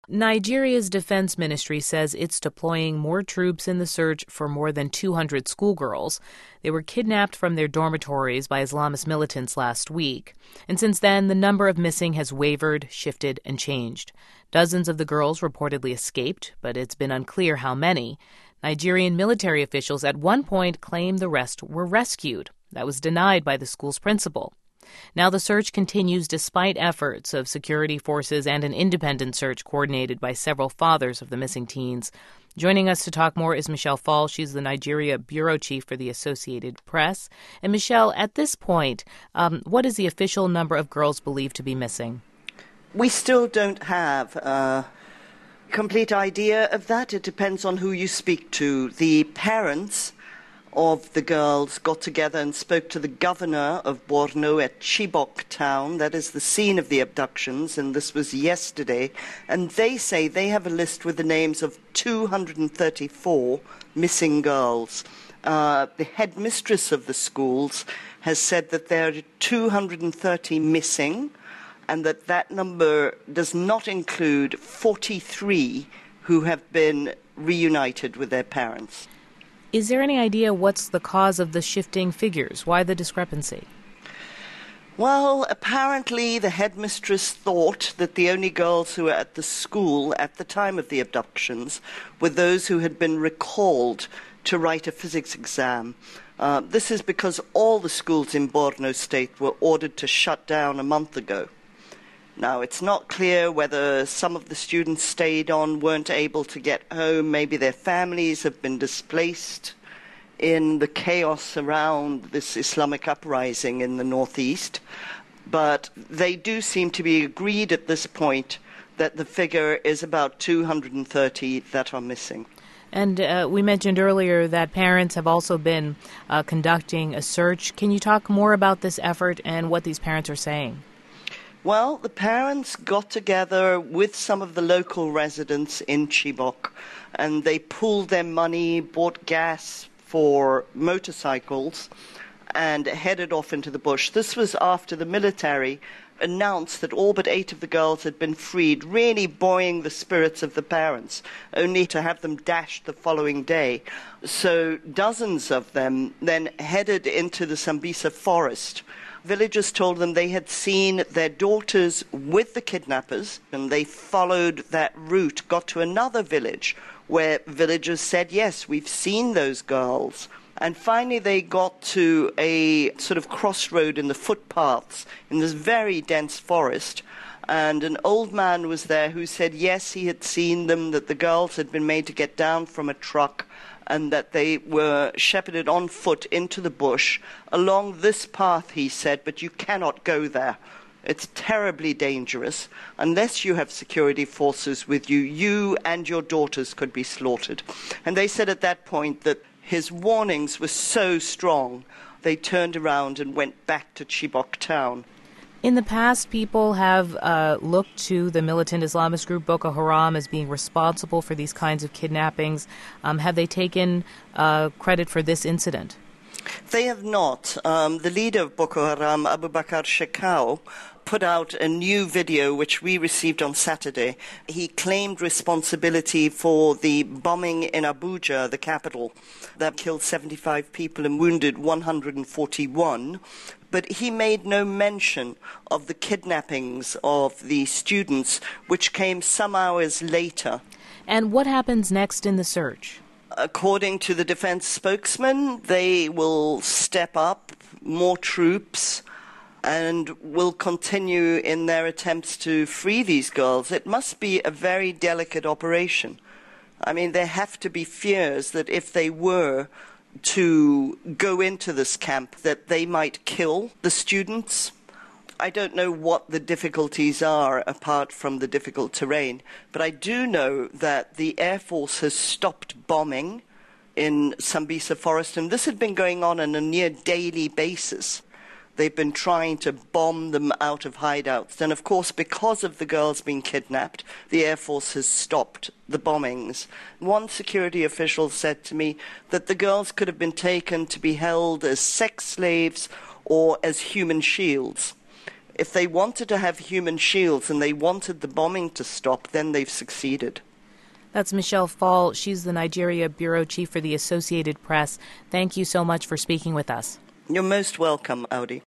Nigeria's defense ministry says it's deploying more troops in the search for more than 200 schoolgirls. They were kidnapped from their dormitories by Islamist militants last week. And since then, the number of missing has wavered, shifted, and changed. Dozens of the girls reportedly escaped, but it's been unclear how many. Nigerian military officials at one point claimed the rest were rescued. That was denied by the school's principal. Now the search continues despite efforts of security forces and an independent search coordinated by several fathers of the missing teens. Joining us to talk more is Michelle Fall. She's the Nigeria bureau chief for the Associated Press. And Michelle, at this point, what is the official number of girls believed to be missing? We still don't have a complete idea of that. It depends on who you speak to. The parents of the girls got together and spoke to the governor of Borno at Chibok town. That is the scene of the abductions, and this was yesterday. And they say they have a list with the names of 234 missing girls. The headmistress of the schools has said that there are 230 missing, and that number does not include 43 who have been reunited with their parents. Is there any idea what's the cause of the shifting figures? Why the discrepancy? Well, apparently the headmistress thought that the only girls who were at the school at the time of the abductions were those who had been recalled to write a physics exam. This is because all the schools in Borno State were ordered to shut down a month ago. Now, it's not clear whether some of the students stayed on, weren't able to get home. Maybe their families have been displaced in the chaos around this Islamic uprising in the northeast. But they do seem to be agreed at this point that the figure is about 230 that are missing. And we mentioned earlier that parents have also been conducting a search. Can you talk more about this effort and what these parents are saying? Well, the parents got together with some of the local residents in Chibok, and they pooled their money, bought gas for motorcycles, and headed off into the bush. This was after the military announced that all but 8 of the girls had been freed, really buoying the spirits of the parents, only to have them dashed the following day. So dozens of them then headed into the Sambisa forest. Villagers told them they had seen their daughters with the kidnappers, and they followed that route, got to another village where villagers said, yes, we've seen those girls. And finally they got to a sort of crossroad in the footpaths in this very dense forest, and an old man was there who said, yes, he had seen them, that the girls had been made to get down from a truck, and that they were shepherded on foot into the bush along this path, he said, but you cannot go there. It's terribly dangerous. Unless you have security forces with you, you and your daughters could be slaughtered. And they said at that point that his warnings were so strong, they turned around and went back to Chibok town. In the past, people have looked to the militant Islamist group Boko Haram as being responsible for these kinds of kidnappings. Have they taken credit for this incident? They have not. The leader of Boko Haram, Abubakar Shekau, put out a new video which we received on Saturday. He claimed responsibility for the bombing in Abuja, the capital, that killed 75 people and wounded 141. But he made no mention of the kidnappings of the students, which came some hours later. And what happens next in the search? According to the defense spokesman, they will step up more troops and will continue in their attempts to free these girls. It must be a very delicate operation. I mean, there have to be fears that if they were to go into this camp, that they might kill the students. I don't know what the difficulties are apart from the difficult terrain, but I do know that the Air Force has stopped bombing in Sambisa Forest, and this had been going on a near daily basis. They've been trying to bomb them out of hideouts. And of course, because of the girls being kidnapped, the Air Force has stopped the bombings. One security official said to me that the girls could have been taken to be held as sex slaves or as human shields. if they wanted to have human shields and they wanted the bombing to stop, then they've succeeded. That's Michelle Fall. She's the Nigeria bureau chief for the Associated Press. Thank you so much for speaking with us. You're most welcome, Audi.